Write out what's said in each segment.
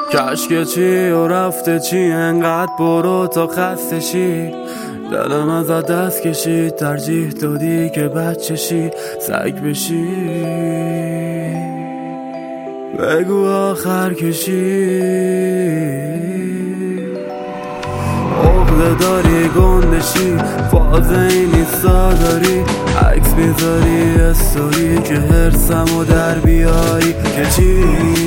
کشک چی و رفته چی، انقدر برو تا خسته شی. دلم ازت دست کشید، ترجیح دادی که بچه شی، سگ بشی. بگو آخر کشی. عقده داری گندشی، فاز این ایستا داری، عکس بیزاری استوری که هرسمو در بیاری. که چی؟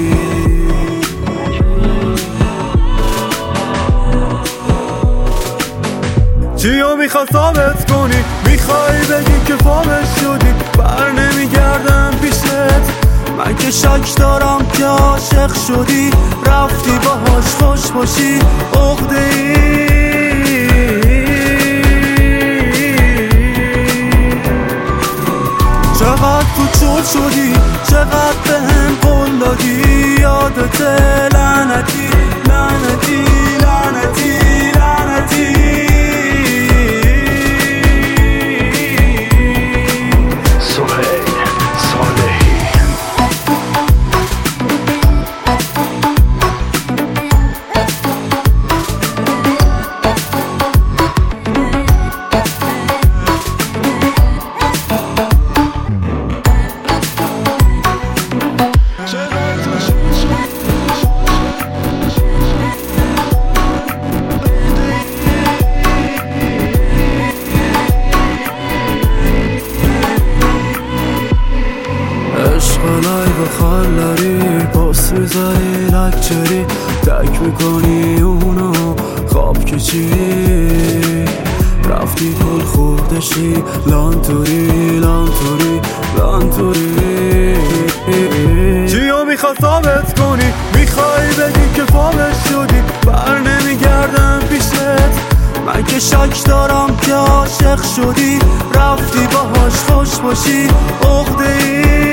چیو میخواد ثابت کنی؟ میخوای بگی که فامش شدی؟ بر نمیگردم پیشت. من که شک دارم که عاشق شدی، رفتی باهاش خوش باشی. عقده ای چقدر تو چود شدی، چقدر بهم قول دادی. یادت لعنتی لعنتی لعنتی لعنتی. لایو خالاری پاس میذاری لکچری، تک میکنی اونو خواب که چی؟ رفتی پول خوردشی، لانتوری لانتوری لانتوری. چیو میخواد ثابت کنی؟ میخوای بگی که فامش شدی؟ بر نمیگردم پیشت. من که شک دارم که عاشق شدی، رفتی باهاش خوش باشی. عقده ای